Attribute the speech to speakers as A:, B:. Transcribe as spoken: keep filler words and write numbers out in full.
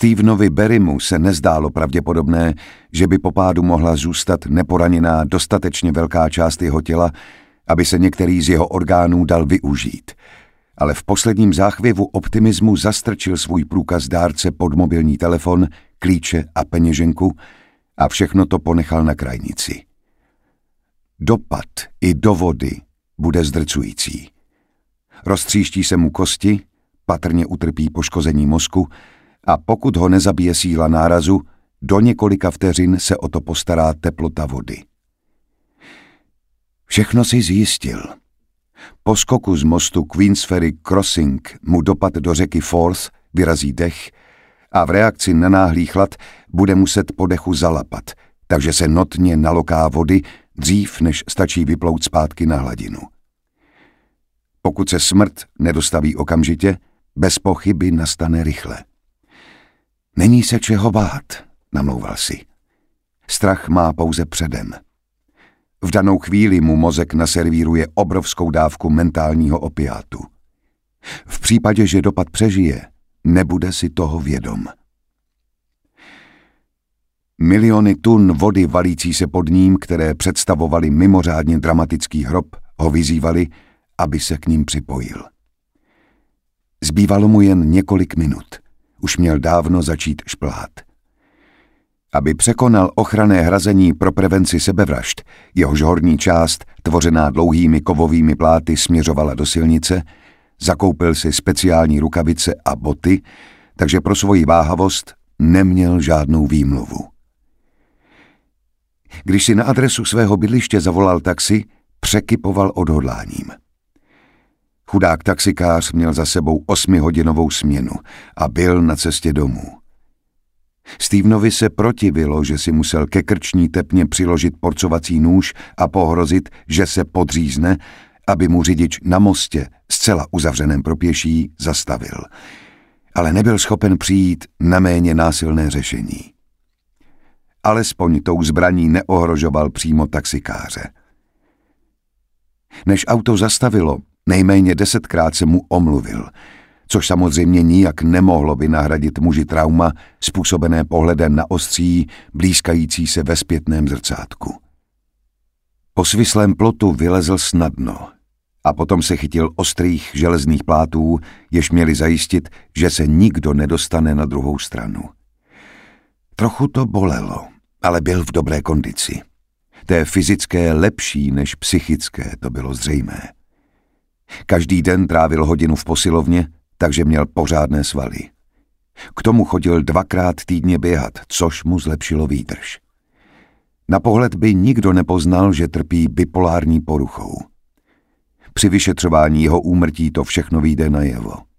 A: Stevenovi Berrymu se nezdálo pravděpodobné, že by po pádu mohla zůstat neporaněná dostatečně velká část jeho těla, aby se některý z jeho orgánů dal využít. Ale v posledním záchvěvu optimismu zastrčil svůj průkaz dárce pod mobilní telefon, klíče a peněženku a všechno to ponechal na krajnici. Dopad i do vody bude zdrcující. Roztříští se mu kosti, patrně utrpí poškození mozku a pokud ho nezabije síla nárazu, do několika vteřin se o to postará teplota vody. Všechno si zjistil. Po skoku z mostu Queensferry Crossing mu dopad do řeky Forth vyrazí dech a v reakci na náhlý chlad bude muset po dechu zalapat, takže se notně naloká vody dřív, než stačí vyplout zpátky na hladinu. Pokud se smrt nedostaví okamžitě, bez pochyby nastane rychle. Není se čeho bát, namlouval si. Strach má pouze předem. V danou chvíli mu mozek naservíruje obrovskou dávku mentálního opiátu. V případě, že dopad přežije, nebude si toho vědom. Miliony tun vody valící se pod ním, které představovaly mimořádně dramatický hrob, ho vyzývali, aby se k ním připojil. Zbývalo mu jen několik minut. Už měl dávno začít šplhát. Aby překonal ochranné hrazení pro prevenci sebevražd, jehož horní část, tvořená dlouhými kovovými pláty, směřovala do silnice, zakoupil si speciální rukavice a boty, takže pro svoji váhavost neměl žádnou výmluvu. Když si na adresu svého bydliště zavolal taxi, překypoval odhodláním. Chudák taxikář měl za sebou osmihodinovou směnu a byl na cestě domů. Stevenovi se protivilo, že si musel ke krční tepně přiložit porcovací nůž a pohrozit, že se podřízne, aby mu řidič na mostě, zcela uzavřeném pro pěší, zastavil. Ale nebyl schopen přijít na méně násilné řešení. Alespoň tou zbraní neohrožoval přímo taxikáře. Než auto zastavilo, nejméně desetkrát se mu omluvil, což samozřejmě nijak nemohlo by nahradit muži trauma způsobené pohledem na ostří, blýskající se ve zpětném zrcátku. Po svislém plotu vylezl snadno a potom se chytil ostrých železných plátů, jež měli zajistit, že se nikdo nedostane na druhou stranu. Trochu to bolelo, ale byl v dobré kondici. Té fyzické lepší než psychické, to bylo zřejmé. Každý den trávil hodinu v posilovně, takže měl pořádné svaly. K tomu chodil dvakrát týdně běhat, což mu zlepšilo výdrž. Na pohled by nikdo nepoznal, že trpí bipolární poruchou. Při vyšetřování jeho úmrtí to všechno vyjde najevo.